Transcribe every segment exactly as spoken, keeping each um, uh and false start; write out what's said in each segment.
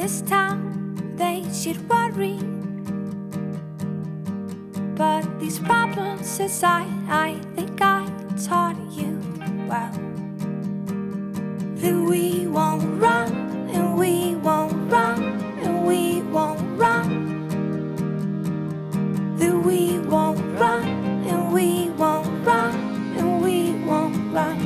this town, they should worry. But these problems aside, I think I taught you well that we won't run, and we won't run, and we won't run, that we won't run, and we won't run, and we won't run.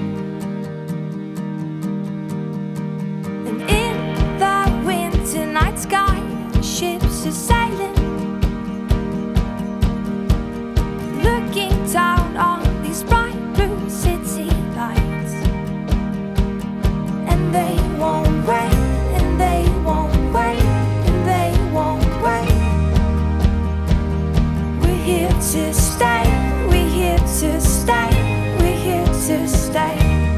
And in the winter night sky, ships are sailing, looking down on these bright blue city lights. And they won't wait, and they won't wait, and they won't wait. We're here to stay, we're here to stay, we're here to stay.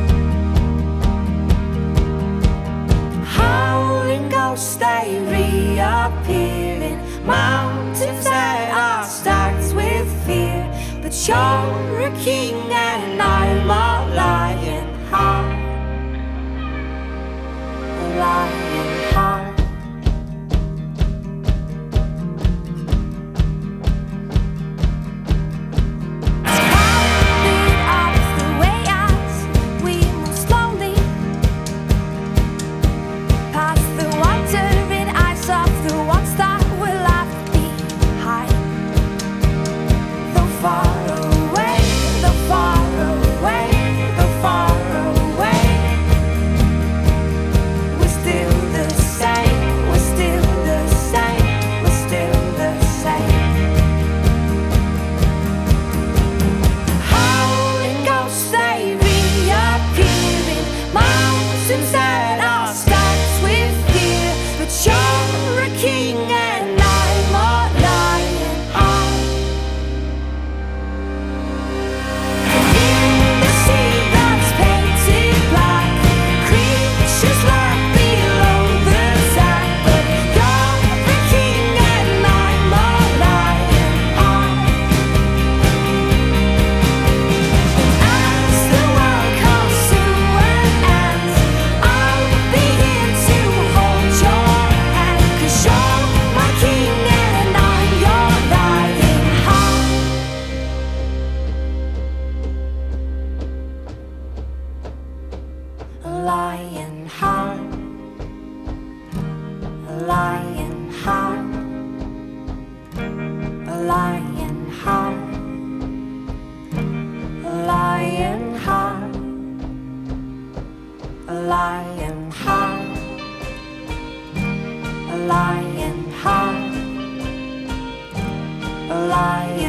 Howling ghosts, they reappear in mountains that are stacked with fear. But you're a king and I'm a lion heart, a lion heart. Counted up the way as we move slowly past the wandering eyes of the ones that were left behind. Though far away, though far away, though far away, we're still the same, we're still the same, we're still the same. Howling ghosts, they reappear in mountains that are stacked with fear. But you're a king and I'm a lion heart. In the sea that's painted black, creatures lurk below the sand. But you're the king and I'm a lion heart. As the world comes to an end, I'll be here to hold your hand. 'Cause you're my king and I'm your lion heart. A lion heart, a lion heart, a lion heart, a lion heart, a lion heart, a lion heart, a lion